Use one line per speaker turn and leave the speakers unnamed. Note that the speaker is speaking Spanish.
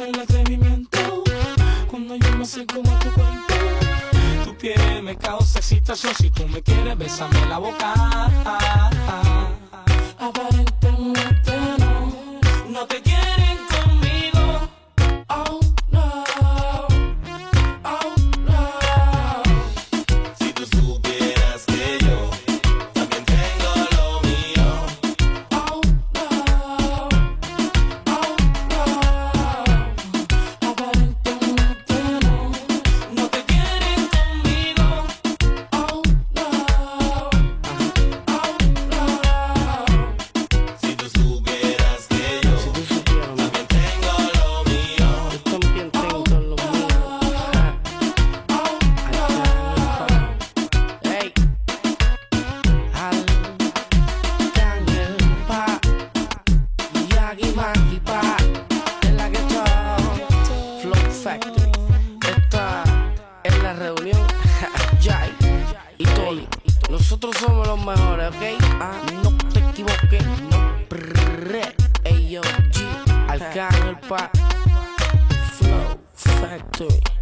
dame el atrevimiento. Cuando yo me acerco a tu cuerpo, tu piel me causa excitación. Si tú me quieres, bésame la boca. Aparentemente no te quieren conmigo. Oh no, oh no.
Si tú supieras que yo también tengo lo mío.
Oh no, oh no. Aparentemente no te quieren conmigo. Oh no, oh no.
Si tú supieras que yo también tengo lo mío.
Yo también tengo lo mío. Ey, Arcángel Pa, Yagi Maki Pa, de la Ghetto Flow Factory. Esta es la reunión. Jai y Tony. Nosotros somos los mejores, ¿ok? No te equivoques. Ey, yo, G, Arcángel Pa, Flow Factory.